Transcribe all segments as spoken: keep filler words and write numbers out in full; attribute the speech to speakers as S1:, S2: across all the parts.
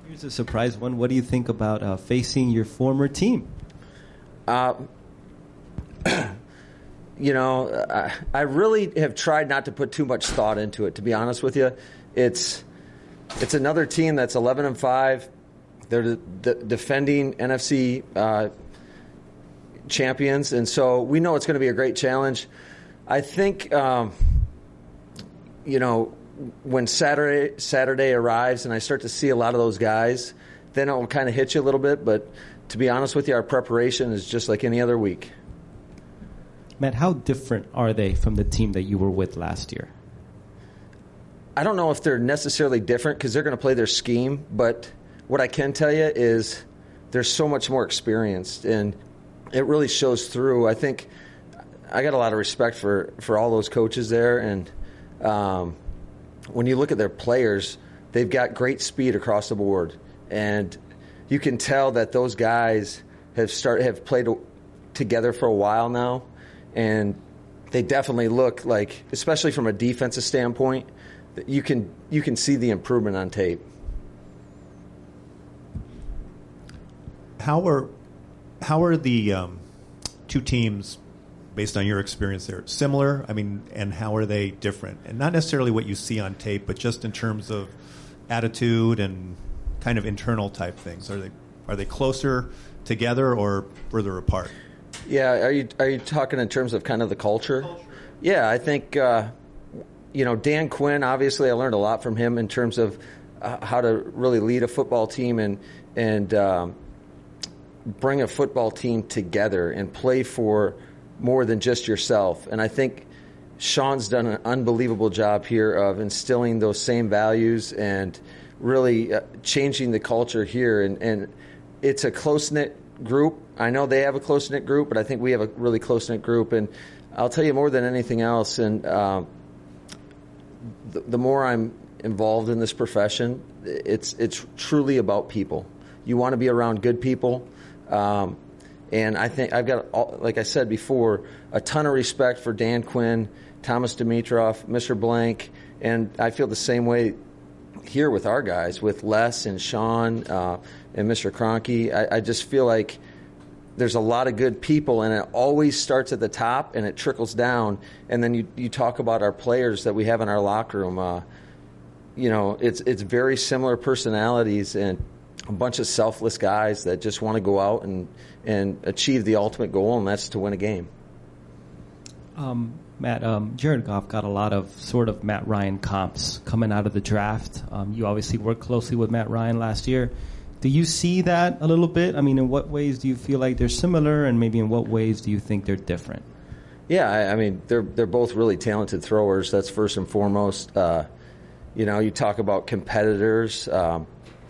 S1: Here's a surprise one. What do you think about uh, facing your former team?
S2: Uh, you know, I, I really have tried not to put too much thought into it, to be honest with you. It's it's another team that's eleven and five. They're the, the defending N F C uh, champions, and so we know it's going to be a great challenge. I think, um, you know, when Saturday Saturday arrives and I start to see a lot of those guys, then it will kind of hit you a little bit. But to be honest with you, our preparation is just like any other week.
S1: Matt, how different are they from the team that you were with last year?
S2: I don't know if they're necessarily different because they're going to play their scheme, but what I can tell you is they're so much more experienced, and it really shows through. I think I got a lot of respect for, for all those coaches there, and um, when you look at their players, they've got great speed across the board, and you can tell that those guys have start have played together for a while now, and they definitely look like, especially from a defensive standpoint, that you can you can see the improvement on tape.
S3: How are how are the um, two teams, based on your experience there, similar? I mean, and how are they different? And not necessarily what you see on tape, but just in terms of attitude and kind of internal type things. Are they are they closer together or further apart?
S2: Yeah, are you are you talking in terms of kind of the culture? culture. Yeah, I think uh, you know, Dan Quinn. Obviously, I learned a lot from him in terms of uh, how to really lead a football team and and um, bring a football team together and play for more than just yourself. And I think Sean's done an unbelievable job here of instilling those same values and really uh, changing the culture here. And, and it's a close-knit group. I know they have a close-knit group, but I think we have a really close-knit group. And I'll tell you more than anything else, and uh, the, the more I'm involved in this profession, it's it's truly about people. You want to be around good people. Um, and I think I've got, all, like I said before, a ton of respect for Dan Quinn, Thomas Dimitroff, Mister Blank, and I feel the same way here with our guys, with Les and Sean uh, and Mister Kroenke. I, I just feel like there's a lot of good people, and it always starts at the top and it trickles down. And then you, you talk about our players that we have in our locker room. Uh, you know, it's it's very similar personalities and a bunch of selfless guys that just want to go out and, and achieve the ultimate goal, and that's to win a game.
S1: Um, Matt, um, Jared Goff got a lot of sort of Matt Ryan comps coming out of the draft. Um, you obviously worked closely with Matt Ryan last year. Do you see that a little bit? I mean, in what ways do you feel like they're similar, and maybe in what ways do you think they're different?
S2: Yeah, I, I mean, they're they're both really talented throwers. That's first and foremost. Uh, you know, you talk about competitors. Um,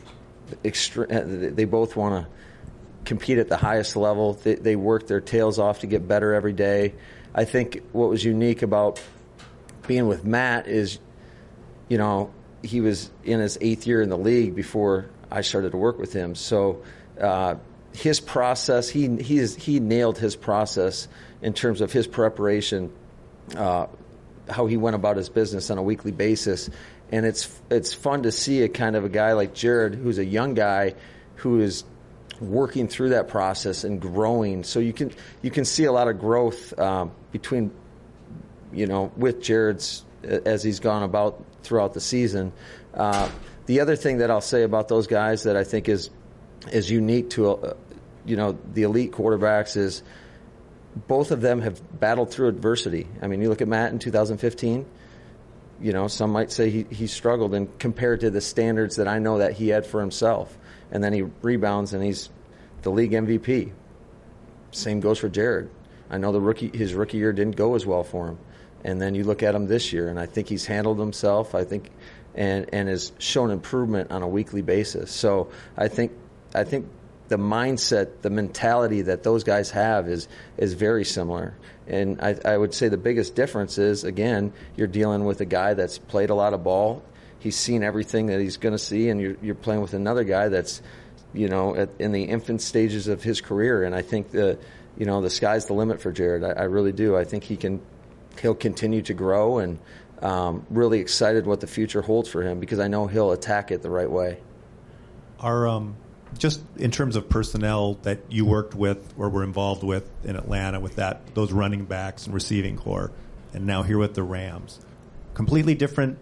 S2: extre- they both want to compete at the highest level. They, they work their tails off to get better every day. I think what was unique about being with Matt is, you know, he was in his eighth year in the league before I started to work with him. So uh, his process, he he is, he nailed his process in terms of his preparation, uh, how he went about his business on a weekly basis. And it's it's fun to see a kind of a guy like Jared, who's a young guy, who is working through that process and growing. So you can you can see a lot of growth um, between, you know, with Jared's as he's gone about throughout the season. Uh, the other thing that I'll say about those guys that I think is is unique to, uh, you know, the elite quarterbacks is both of them have battled through adversity. I mean, you look at Matt in two thousand fifteen. You know, some might say he, he struggled, and compared to the standards that I know that he had for himself. And then he rebounds and he's the league M V P. Same goes for Jared. I know the rookie his rookie year didn't go as well for him. And then you look at him this year, and I think he's handled himself, I think, and, and has shown improvement on a weekly basis. So I think I think the mindset, the mentality that those guys have is is very similar. And I, I would say the biggest difference is, again, you're dealing with a guy that's played a lot of ball. He's seen everything that he's going to see, and you're, you're playing with another guy that's, you know, at, in the infant stages of his career. And I think the, you know, the sky's the limit for Jared. I, I really do. I think he can, he'll continue to grow, and um, really excited what the future holds for him because I know he'll attack it the right way.
S3: Are um, just in terms of personnel that you worked with or were involved with in Atlanta with that those running backs and receiving core, and now here with the Rams, completely different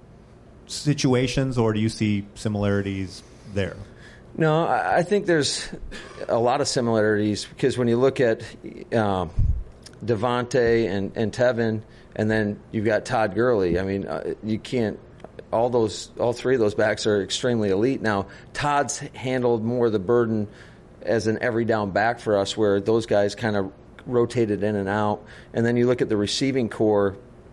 S3: situations, or do you see similarities there?
S2: No, I think there's a lot of similarities because when you look at um, Devontae and, and Tevin, and then you've got Todd Gurley. I mean, uh, you can't. All those, all three of those backs are extremely elite. Now, Todd's handled more of the burden as an every down back for us, where those guys kind of rotated in and out. And then you look at the receiving core,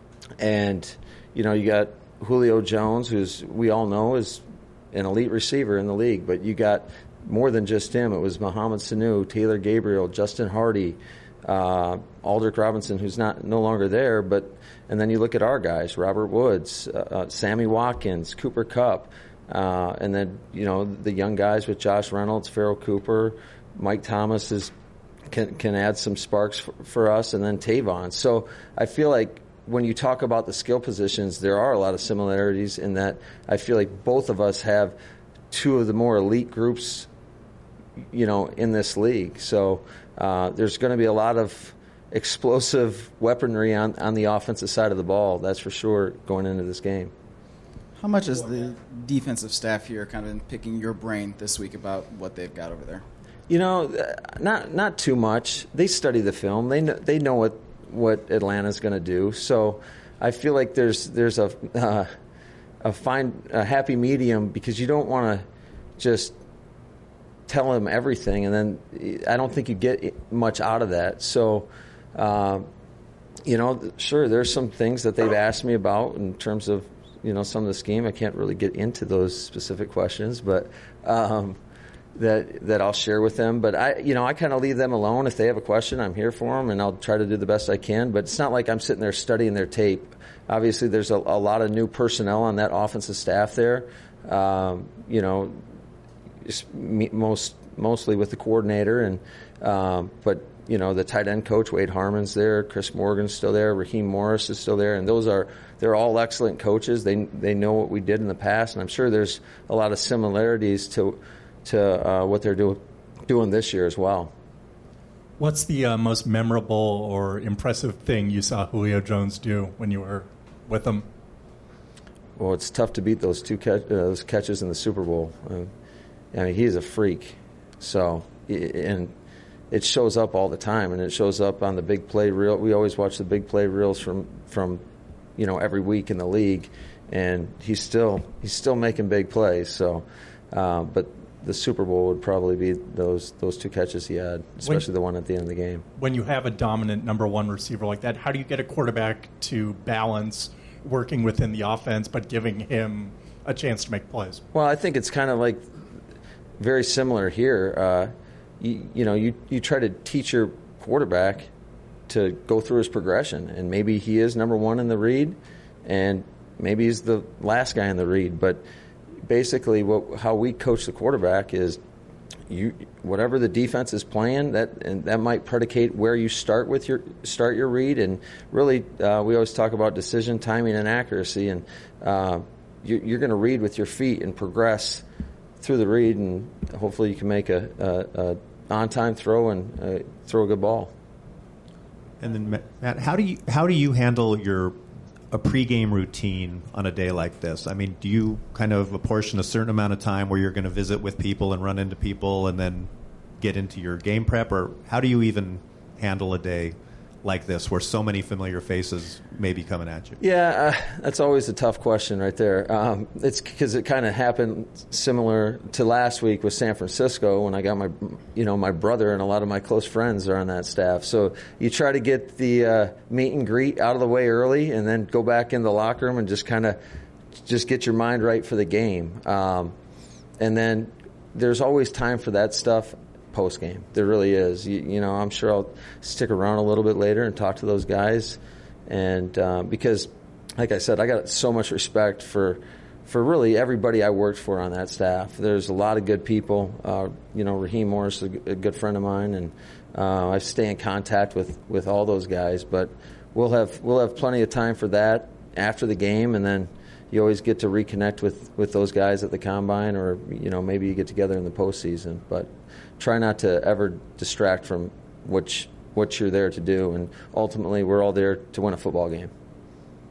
S2: and you know you got Julio Jones, who's we all know is an elite receiver in the league, but you got more than just him. It was Mohamed Sanu, Taylor Gabriel, Justin Hardy, uh, Aldrick Robinson, who's not no longer there, but and then you look at our guys, Robert Woods, uh, uh, Sammy Watkins, Cooper Kupp, uh, and then you know the young guys with Josh Reynolds, Farrell Cooper, Mike Thomas is can can add some sparks for, for us, and then Tavon. So I feel like when you talk about the skill positions, there are a lot of similarities in that I feel like both of us have two of the more elite groups, you know, in this league. So uh, there's going to be a lot of explosive weaponry on, on the offensive side of the ball, that's for sure, going into this game.
S4: How much is the defensive staff here kind of picking your brain this week about what they've got over there?
S2: You know, not not too much. They study the film. They know, they know what what Atlanta's going to do. So I feel like there's there's a uh, a fine a happy medium, because you don't want to just tell them everything, and then I don't think you get much out of that. So, uh, you know, sure, there's some things that they've asked me about in terms of, you know, some of the scheme. I can't really get into those specific questions, but um, that that I'll share with them. But I, you know, I kind of leave them alone. If they have a question, I'm here for them, and I'll try to do the best I can. But it's not like I'm sitting there studying their tape. Obviously, there's a, a lot of new personnel on that offensive staff there. Um, you know, most mostly with the coordinator, and um, but you know the tight end coach Wade Harmon's there, Chris Morgan's still there, Raheem Morris is still there, and those are they're all excellent coaches. They they know what we did in the past, and I'm sure there's a lot of similarities to to uh, what they're doing doing this year as well.
S5: What's the uh, most memorable or impressive thing you saw Julio Jones do when you were with him?
S2: Well, it's tough to beat those two catch, uh, those catches in the Super Bowl. Uh, I mean, he's a freak. So, and it shows up all the time, and it shows up on the big play reel. We always watch the big play reels from, from, you know, every week in the league, and he's still he's still making big plays. So, uh, but the Super Bowl would probably be those those two catches he had, especially when, the one at the end of the game.
S5: When you have a dominant number one receiver like that, how do you get a quarterback to balance working within the offense but giving him a chance to make plays?
S2: Well, I think it's kind of like very similar here. Uh, you, you know, you, you try to teach your quarterback to go through his progression, and maybe he is number one in the read, and maybe he's the last guy in the read. But basically, what how we coach the quarterback is, you whatever the defense is playing, that and that might predicate where you start with your start your read. And really, uh, we always talk about decision, timing, and accuracy, and uh, you, you're going to read with your feet and progress through the read, and hopefully you can make a, a, a on-time throw and uh, throw a good ball.
S3: And then, Matt, how do you how do you handle your a pregame routine on a day like this? I mean, do you kind of apportion a certain amount of time where you're going to visit with people and run into people and then get into your game prep, or how do you even handle a day like this where so many familiar faces may be coming at you?
S2: Yeah, uh, that's always a tough question right there. Um, it's because it kind of happened similar to last week with San Francisco when I got my, you know, my brother and a lot of my close friends are on that staff. So you try to get the uh, meet and greet out of the way early, and then go back in the locker room and just kind of just get your mind right for the game. Um, and then there's always time for that stuff post game. There really is. You, you know, I'm sure I'll stick around a little bit later and talk to those guys, and uh, because, like I said, I got so much respect for for really everybody I worked for on that staff. There's a lot of good people. Uh, you know, Raheem Morris is a, a good friend of mine, and uh, I stay in contact with, with all those guys. But we'll have we'll have plenty of time for that after the game, and then you always get to reconnect with, with those guys at the combine, or you know maybe you get together in the postseason. But try not to ever distract from what what you're there to do, and ultimately we're all there to win a football game.